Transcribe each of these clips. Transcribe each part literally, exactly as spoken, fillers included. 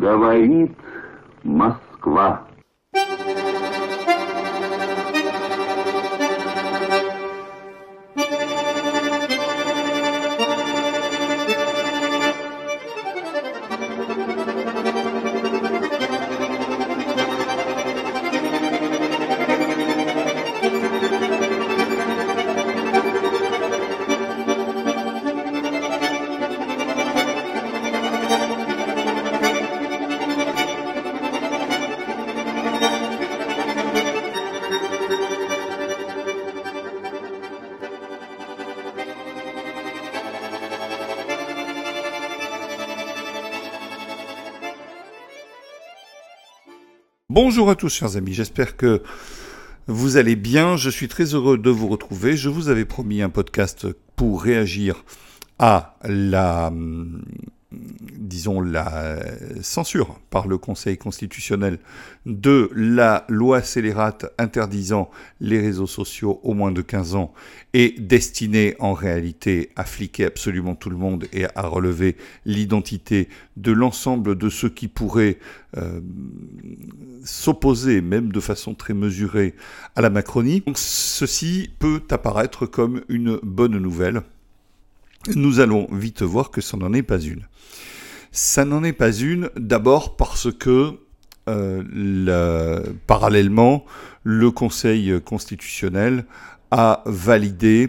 Говорит Москва. Bonjour à tous chers amis, j'espère que vous allez bien, je suis très heureux de vous retrouver. Je vous avais promis un podcast pour réagir à la, disons, la censure par le Conseil constitutionnel de la loi scélérate interdisant les réseaux sociaux aux moins de quinze ans et destinée en réalité à fliquer absolument tout le monde et à relever l'identité de l'ensemble de ceux qui pourraient euh, s'opposer, même de façon très mesurée, à la Macronie. Donc, ceci peut apparaître comme une bonne nouvelle. Nous allons vite voir que ça n'en est pas une. Ça n'en est pas une, d'abord parce que, euh, le, parallèlement, le Conseil constitutionnel a validé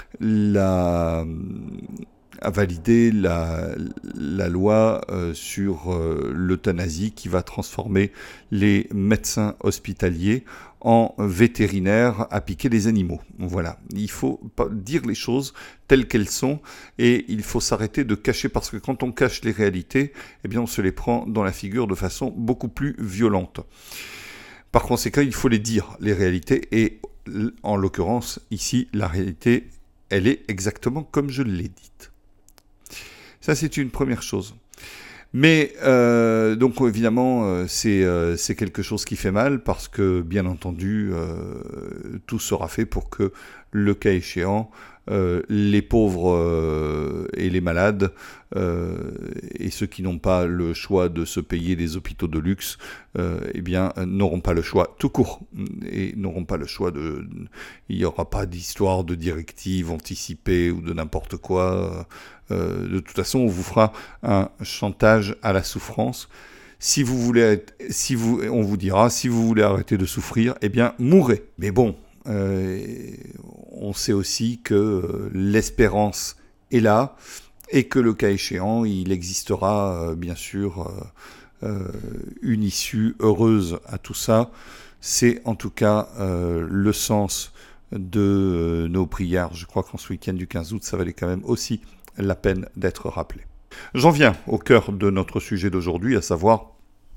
la, a validé la, la loi euh, sur euh, l'euthanasie qui va transformer les médecins hospitaliers en vétérinaires à piquer les animaux. Voilà, il faut dire les choses telles qu'elles sont et il faut s'arrêter de cacher, parce que quand on cache les réalités, eh bien on se les prend dans la figure de façon beaucoup plus violente. Par conséquent, il faut les dire, les réalités, et en l'occurrence, ici, la réalité, elle est exactement comme je l'ai dite. Ça, c'est une première chose. Mais euh, donc évidemment euh, c'est euh, c'est quelque chose qui fait mal, parce que bien entendu euh, tout sera fait pour que, le cas échéant, euh, les pauvres euh, et les malades euh, et ceux qui n'ont pas le choix de se payer des hôpitaux de luxe, euh, eh bien n'auront pas le choix tout court, et n'auront pas le choix de. Il n'y aura pas d'histoire de directive anticipée ou de n'importe quoi. Euh, de toute façon, on vous fera un chantage à la souffrance. Si vous voulez, si vous, on vous dira, si vous voulez arrêter de souffrir, eh bien, mourrez. Mais bon, euh, on sait aussi que l'espérance est là, et que, le cas échéant, il existera, euh, bien sûr, euh, euh, une issue heureuse à tout ça. C'est en tout cas euh, le sens de euh, nos prières. Je crois qu'en ce week-end du quinze août, ça valait quand même aussi la peine d'être rappelé. J'en viens au cœur de notre sujet d'aujourd'hui, à savoir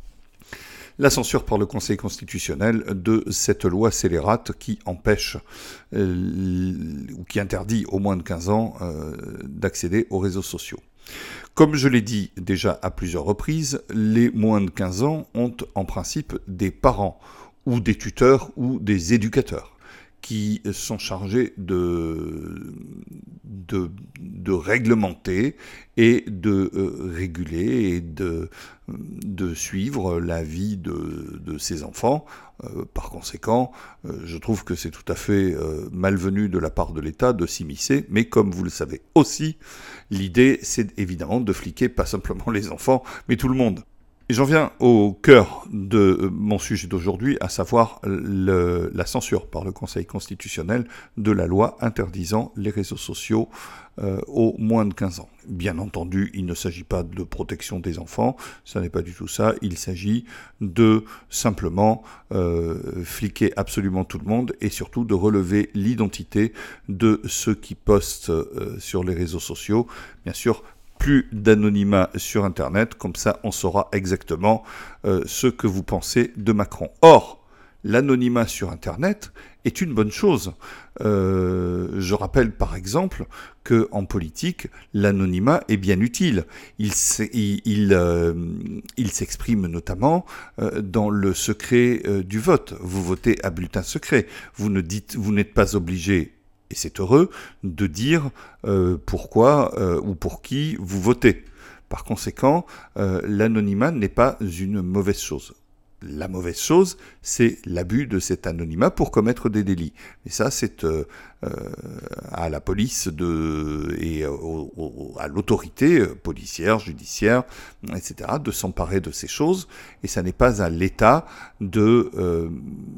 la censure par le Conseil constitutionnel de cette loi scélérate qui empêche euh, ou qui interdit aux moins de quinze ans euh, d'accéder aux réseaux sociaux. Comme je l'ai dit déjà à plusieurs reprises, les moins de quinze ans ont en principe des parents ou des tuteurs ou des éducateurs qui sont chargés de, de, de réglementer et de euh, réguler et de, de suivre la vie de, de ces enfants. Euh, par conséquent, euh, je trouve que c'est tout à fait euh, malvenu de la part de l'État de s'immiscer, mais comme vous le savez aussi, l'idée c'est évidemment de fliquer pas simplement les enfants, mais tout le monde. Et j'en viens au cœur de mon sujet d'aujourd'hui, à savoir le, la censure par le Conseil constitutionnel de la loi interdisant les réseaux sociaux euh, aux moins de quinze ans. Bien entendu, il ne s'agit pas de protection des enfants, ça n'est pas du tout ça, il s'agit de simplement euh, fliquer absolument tout le monde, et surtout de relever l'identité de ceux qui postent euh, sur les réseaux sociaux. Bien sûr, plus d'anonymat sur Internet, comme ça on saura exactement euh, ce que vous pensez de Macron. Or, l'anonymat sur Internet est une bonne chose. Euh, je rappelle par exemple qu'en politique, l'anonymat est bien utile. Il, il, il, euh, il s'exprime notamment euh, dans le secret euh, du vote. Vous votez à bulletin secret. Vous ne dites, vous n'êtes pas obligé, et c'est heureux, de dire euh, pourquoi euh, ou pour qui vous votez. Par conséquent, euh, l'anonymat n'est pas une mauvaise chose. La mauvaise chose, c'est l'abus de cet anonymat pour commettre des délits. Et ça, c'est euh, euh, à la police de, et au, au, à l'autorité policière, judiciaire, et cetera, de s'emparer de ces choses. Et ça n'est pas à l'État de euh,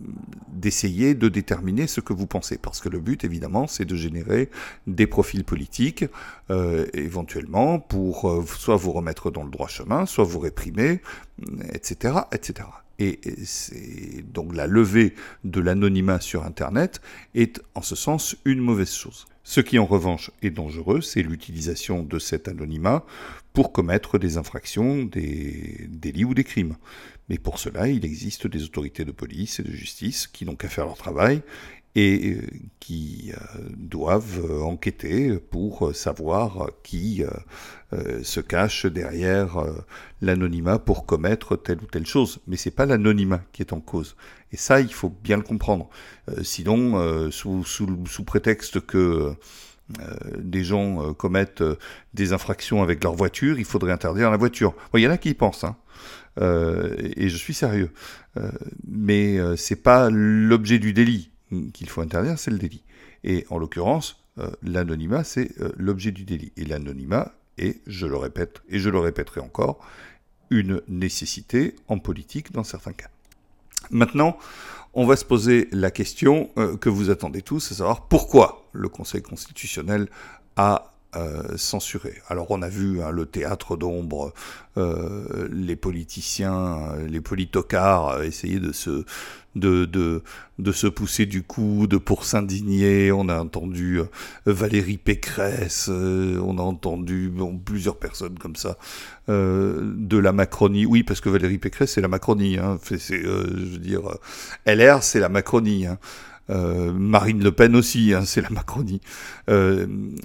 d'essayer de déterminer ce que vous pensez. Parce que le but, évidemment, c'est de générer des profils politiques, euh, éventuellement, pour euh, soit vous remettre dans le droit chemin, soit vous réprimer, et cetera, et cetera. Et c'est donc la levée de l'anonymat sur Internet est en ce sens une mauvaise chose. Ce qui en revanche est dangereux, c'est l'utilisation de cet anonymat pour commettre des infractions, des délits ou des crimes. Mais pour cela, il existe des autorités de police et de justice qui n'ont qu'à faire leur travail et qui euh, doivent euh, enquêter pour savoir qui euh, euh, se cache derrière euh, l'anonymat pour commettre telle ou telle chose. Mais c'est pas l'anonymat qui est en cause. Et ça, il faut bien le comprendre. Euh, sinon, euh, sous, sous, sous prétexte que euh, des gens euh, commettent euh, des infractions avec leur voiture, il faudrait interdire la voiture. Bon, il y en a qui y pensent, hein. Euh, et je suis sérieux. Euh, mais euh, c'est pas l'objet du délit qu'il faut interdire, c'est le délit. Et en l'occurrence, euh, l'anonymat, c'est euh, l'objet du délit. Et l'anonymat est, je le répète, et je le répéterai encore, une nécessité en politique dans certains cas. Maintenant, on va se poser la question euh, que vous attendez tous, à savoir pourquoi le Conseil constitutionnel a Euh, censuré. Alors on a vu hein, le théâtre d'ombre, euh, les politiciens, euh, les politocards euh, essayer de se, de, de, de se pousser du coude pour s'indigner. On a entendu euh, Valérie Pécresse, euh, on a entendu bon, plusieurs personnes comme ça, euh, de la Macronie. Oui, parce que Valérie Pécresse, c'est la Macronie. Hein. C'est, euh, je veux dire, L R, c'est la Macronie. Hein. Euh, Marine Le Pen aussi, hein, c'est la Macronie. Euh,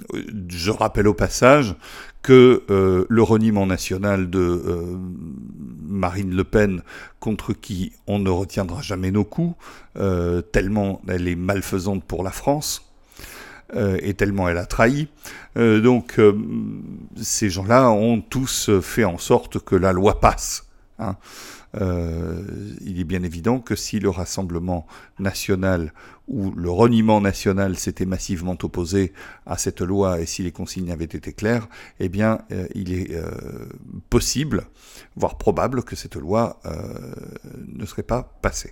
je rappelle au passage que euh, le reniement national de euh, Marine Le Pen, contre qui on ne retiendra jamais nos coups, euh, tellement elle est malfaisante pour la France, euh, et tellement elle a trahi. Euh, donc euh, ces gens-là ont tous fait en sorte que la loi passe, hein. Euh, il est bien évident que si le Rassemblement national ou le reniement national s'était massivement opposé à cette loi et si les consignes avaient été claires, eh bien, euh, il est euh, possible, voire probable, que cette loi euh, ne serait pas passée.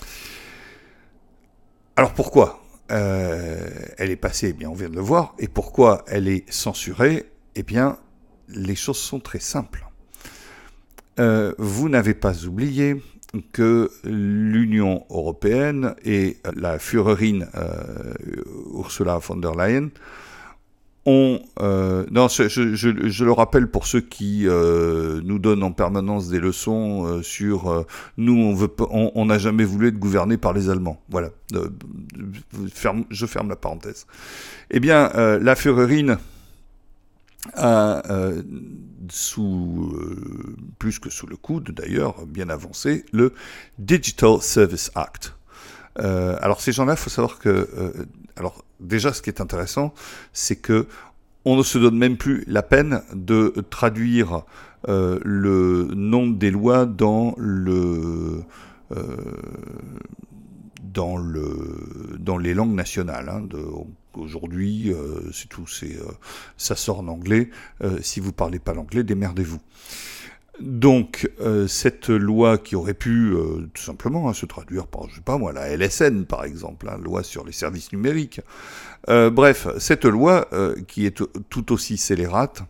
Alors pourquoi euh, elle est passée? Eh bien, on vient de le voir. Et pourquoi elle est censurée? Eh bien, les choses sont très simples. Euh, vous n'avez pas oublié que l'Union européenne et la Führerin euh, Ursula von der Leyen ont... Euh, non, je, je, je le rappelle pour ceux qui euh, nous donnent en permanence des leçons euh, sur... Euh, nous, on veut, on, on n'a jamais voulu être gouverné par les Allemands. Voilà, euh, ferme, je ferme la parenthèse. Eh bien, euh, la Führerin a, euh, sous, euh, plus que sous le coude d'ailleurs, bien avancé, le Digital Service Act. Euh, alors ces gens-là, il faut savoir que... Euh, alors déjà, ce qui est intéressant, c'est que on ne se donne même plus la peine de traduire euh, le nom des lois dans le... Euh, dans le dans les langues nationales. Hein, de, aujourd'hui, euh, c'est tout, c'est euh, ça sort en anglais. Euh, si vous parlez pas l'anglais, démerdez-vous. Donc euh, cette loi qui aurait pu euh, tout simplement hein, se traduire par, je sais pas moi, la L S N par exemple, hein, loi sur les services numériques. Euh, bref, cette loi euh, qui est tout aussi scélérate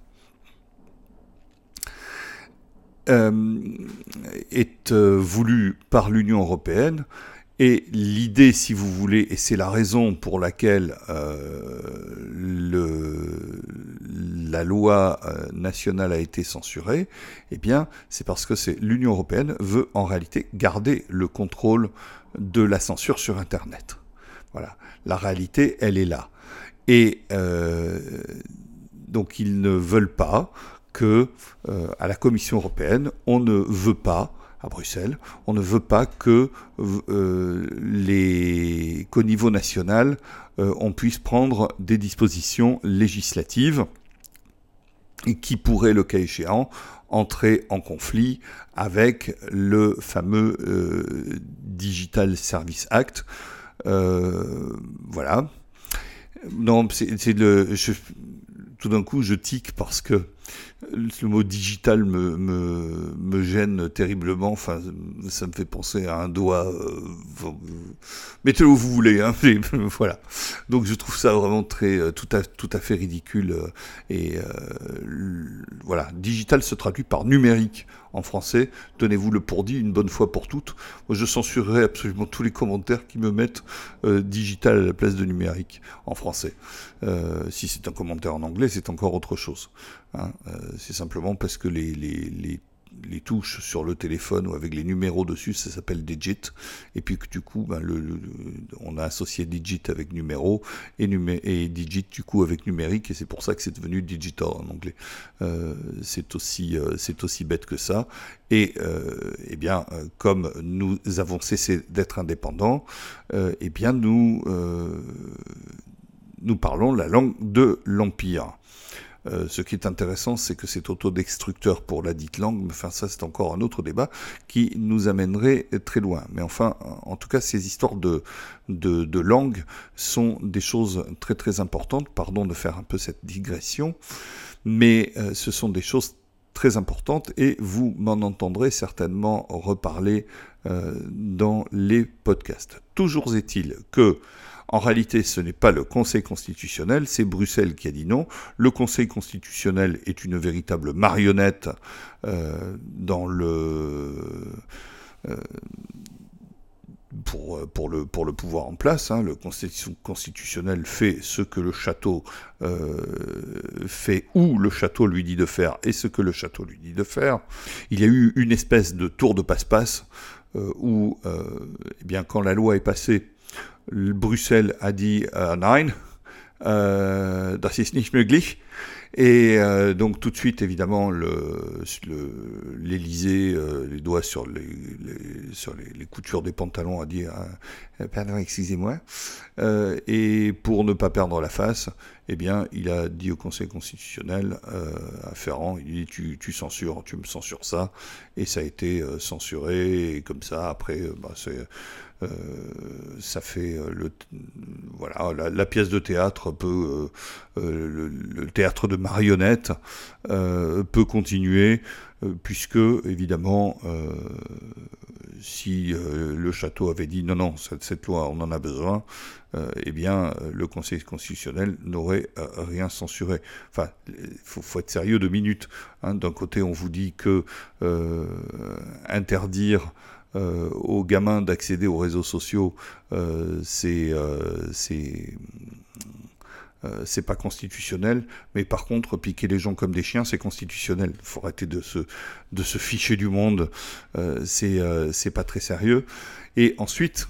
euh, est euh, voulue par l'Union européenne. Et l'idée, si vous voulez, et c'est la raison pour laquelle euh, le, la loi euh, nationale a été censurée, eh bien, c'est parce que c'est l'Union européenne veut en réalité garder le contrôle de la censure sur Internet. Voilà, la réalité, elle est là. Et euh, donc, ils ne veulent pas que, euh, à la Commission européenne, on ne veut pas à Bruxelles, on ne veut pas que euh, les, qu'au niveau national, euh, on puisse prendre des dispositions législatives et qui pourrait, le cas échéant, entrer en conflit avec le fameux euh, Digital Service Act. Euh, voilà. Non, c'est, c'est le... Je, tout d'un coup, je tique parce que le mot digital me, me, me gêne terriblement. Enfin, ça me fait penser à un doigt. Euh, mettez-le où vous voulez. Hein, mais, voilà. Donc, je trouve ça vraiment très, tout à, tout à fait ridicule. Et euh, voilà, digital se traduit par numérique en français. Tenez-vous le pour dit une bonne fois pour toutes. Moi, je censurerai absolument tous les commentaires qui me mettent euh, digital à la place de numérique en français. Euh, si c'est un commentaire en anglais, c'est encore autre chose. Hein, euh, c'est simplement parce que les, les, les, les touches sur le téléphone ou avec les numéros dessus, ça s'appelle digit, et puis que du coup, ben, le, le, on a associé digit avec numéro, et, numé- et digit du coup avec numérique, et c'est pour ça que c'est devenu digital en anglais. Euh, c'est aussi, euh, c'est aussi bête que ça. Et euh, eh bien, euh, comme nous avons cessé d'être indépendants, euh, eh bien, nous, euh, nous parlons la langue de l'Empire. Euh, ce qui est intéressant, c'est que c'est autodestructeur pour la dite langue, mais enfin ça c'est encore un autre débat qui nous amènerait très loin. Mais enfin, en tout cas, ces histoires de, de, de langue sont des choses très très importantes, pardon de faire un peu cette digression, mais euh, ce sont des choses très importantes et vous m'en entendrez certainement reparler euh, dans les podcasts. Toujours est-il que en réalité, ce n'est pas le Conseil constitutionnel, c'est Bruxelles qui a dit non. Le Conseil constitutionnel est une véritable marionnette euh, dans le... Euh, Pour, pour, le, pour le pouvoir en place, hein. Le Conseil constitutionnel fait ce que le château euh, fait ou le château lui dit de faire et ce que le château lui dit de faire. Il y a eu une espèce de tour de passe-passe euh, où, euh, eh bien, quand la loi est passée, Bruxelles a dit euh, nein, euh, das ist nicht möglich. Et euh, donc tout de suite, évidemment, le, le, l'Élysée, euh, les doigts sur les, les, sur les, les coutures des pantalons, a dit euh, « Pardon, excusez-moi euh, ». Et pour ne pas perdre la face, eh bien, il a dit au Conseil constitutionnel, euh, à Ferrand, il dit tu, « tu censures, tu me censures ça ». Et ça a été euh, censuré, et comme ça, après, euh, bah, c'est... Euh, ça fait euh, le voilà la, la pièce de théâtre peut euh, euh, le, le théâtre de marionnettes euh, peut continuer euh, puisque évidemment euh, si euh, le château avait dit non non cette, cette loi on en a besoin euh, eh bien le Conseil constitutionnel n'aurait euh, rien censuré. Enfin il faut, faut être sérieux deux minutes hein. D'un côté on vous dit que euh, interdire Euh, aux gamins d'accéder aux réseaux sociaux, euh, c'est, euh, c'est, euh, c'est pas constitutionnel, mais par contre, piquer les gens comme des chiens, c'est constitutionnel. Il faut arrêter de se, de se ficher du monde, euh, c'est, euh, c'est pas très sérieux. Et ensuite,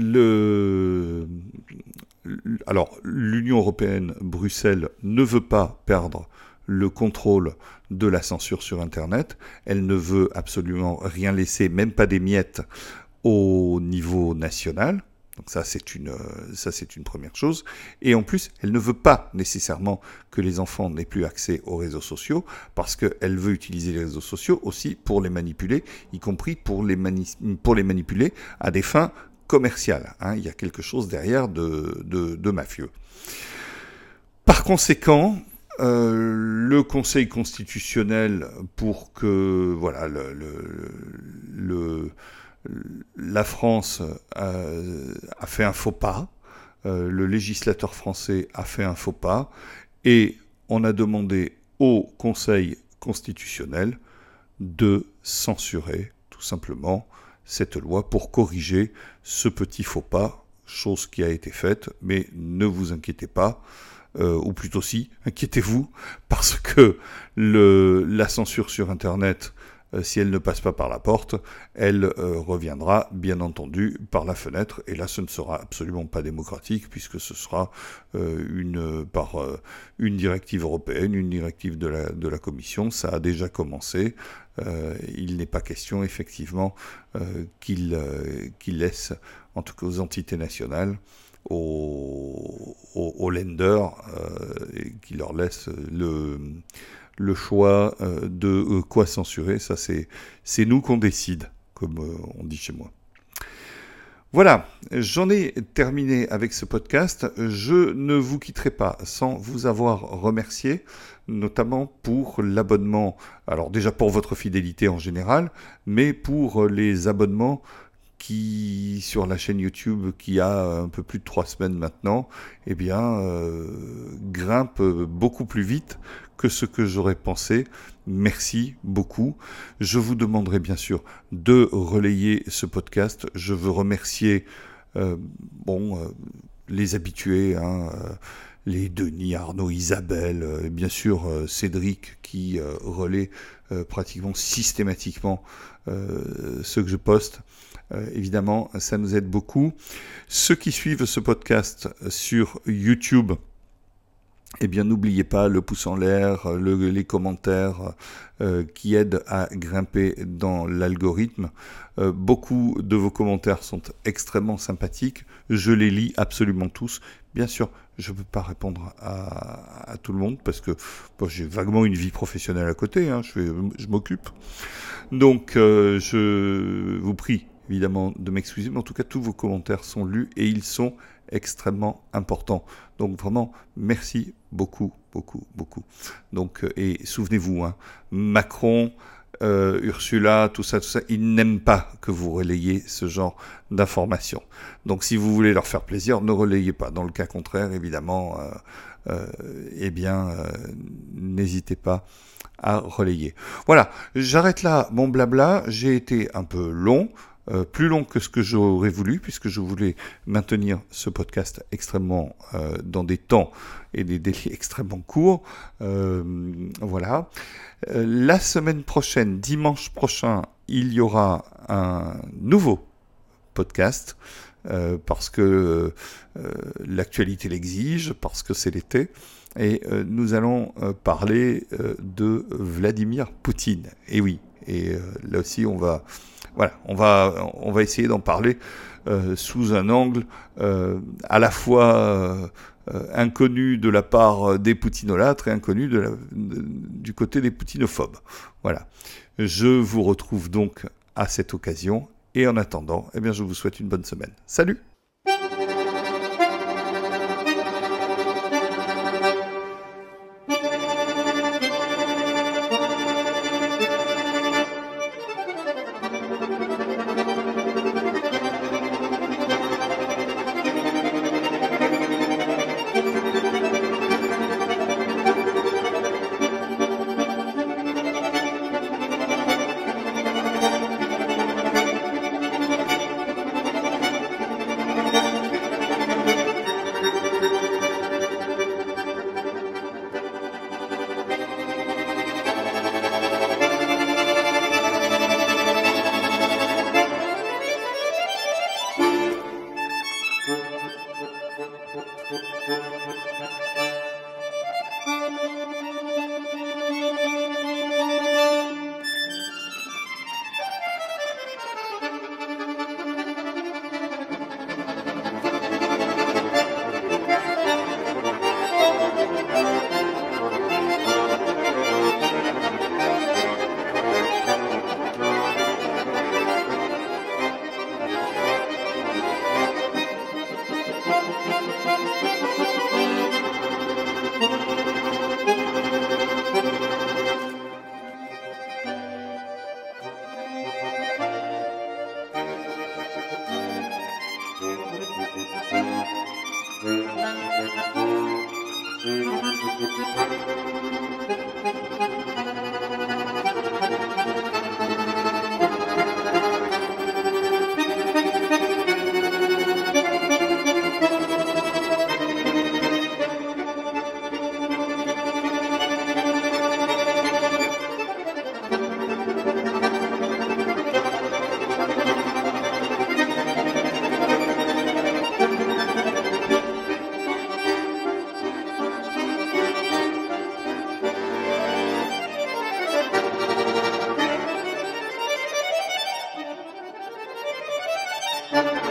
le... Alors, l'Union européenne, Bruxelles, ne veut pas perdre le contrôle de la censure sur Internet. Elle ne veut absolument rien laisser, même pas des miettes, au niveau national. Donc ça, c'est une, ça, c'est une première chose. Et en plus, elle ne veut pas nécessairement que les enfants n'aient plus accès aux réseaux sociaux, parce qu'elle veut utiliser les réseaux sociaux aussi pour les manipuler, y compris pour les, mani- pour les manipuler à des fins commerciales. Hein. Il y a quelque chose derrière de, de, de mafieux. Par conséquent, Euh, le Conseil constitutionnel, pour que voilà le, le, le, la France euh, a fait un faux pas, euh, le législateur français a fait un faux pas, et on a demandé au Conseil constitutionnel de censurer tout simplement cette loi pour corriger ce petit faux pas, chose qui a été faite, mais ne vous inquiétez pas. Euh, ou plutôt si, inquiétez-vous, parce que le, la censure sur Internet, euh, si elle ne passe pas par la porte, elle euh, reviendra bien entendu par la fenêtre, et là ce ne sera absolument pas démocratique, puisque ce sera euh, une, par euh, une directive européenne, une directive de la, de la Commission. Ça a déjà commencé, euh, il n'est pas question effectivement euh, qu'il, euh, qu'il laisse, en tout cas aux entités nationales, aux, aux, aux lenders, euh, et qui leur laisse le, le choix euh, de euh, quoi censurer. Ça, c'est, c'est nous qu'on décide, comme euh, on dit chez moi. Voilà, j'en ai terminé avec ce podcast. Je ne vous quitterai pas sans vous avoir remercié, notamment pour l'abonnement. Alors déjà pour votre fidélité en général, mais pour les abonnements qui, sur la chaîne YouTube qui a un peu plus de trois semaines maintenant, eh bien, euh, grimpe beaucoup plus vite que ce que j'aurais pensé. Merci beaucoup. Je vous demanderai bien sûr de relayer ce podcast. Je veux remercier euh, bon, euh, les habitués, hein, euh, les Denis, Arnaud, Isabelle, euh, bien sûr euh, Cédric qui euh, relaie euh, pratiquement systématiquement euh, ce que je poste. Euh, évidemment, ça nous aide beaucoup. Ceux qui suivent ce podcast sur YouTube, eh bien, n'oubliez pas le pouce en l'air, le, les commentaires euh, qui aident à grimper dans l'algorithme. Euh, beaucoup de vos commentaires sont extrêmement sympathiques. Je les lis absolument tous. Bien sûr, je ne peux pas répondre à, à tout le monde parce que bon, j'ai vaguement une vie professionnelle à côté. Hein, je, fais, je m'occupe. Donc, euh, je vous prie évidemment de m'excuser, mais en tout cas, tous vos commentaires sont lus et ils sont extrêmement importants. Donc vraiment, merci beaucoup, beaucoup, beaucoup. Donc, euh, et souvenez-vous, hein, Macron, euh, Ursula, tout ça, tout ça, ils n'aiment pas que vous relayez ce genre d'informations. Donc si vous voulez leur faire plaisir, ne relayez pas. Dans le cas contraire, évidemment, euh, euh, eh bien, euh, n'hésitez pas à relayer. Voilà, j'arrête là mon blabla. J'ai été un peu long. Euh, plus long que ce que j'aurais voulu, puisque je voulais maintenir ce podcast extrêmement euh, dans des temps et des délais extrêmement courts. Euh, voilà. Euh, la semaine prochaine, dimanche prochain, il y aura un nouveau podcast, euh, parce que euh, l'actualité l'exige, parce que c'est l'été. Et euh, nous allons euh, parler euh, de Vladimir Poutine. Et oui, et euh, là aussi on va... Voilà, on va, on va essayer d'en parler euh, sous un angle euh, à la fois euh, euh, inconnu de la part des poutinolâtres et inconnu de la, de, du côté des poutinophobes. Voilà. Je vous retrouve donc à cette occasion et en attendant, eh bien, je vous souhaite une bonne semaine. Salut! Thank you.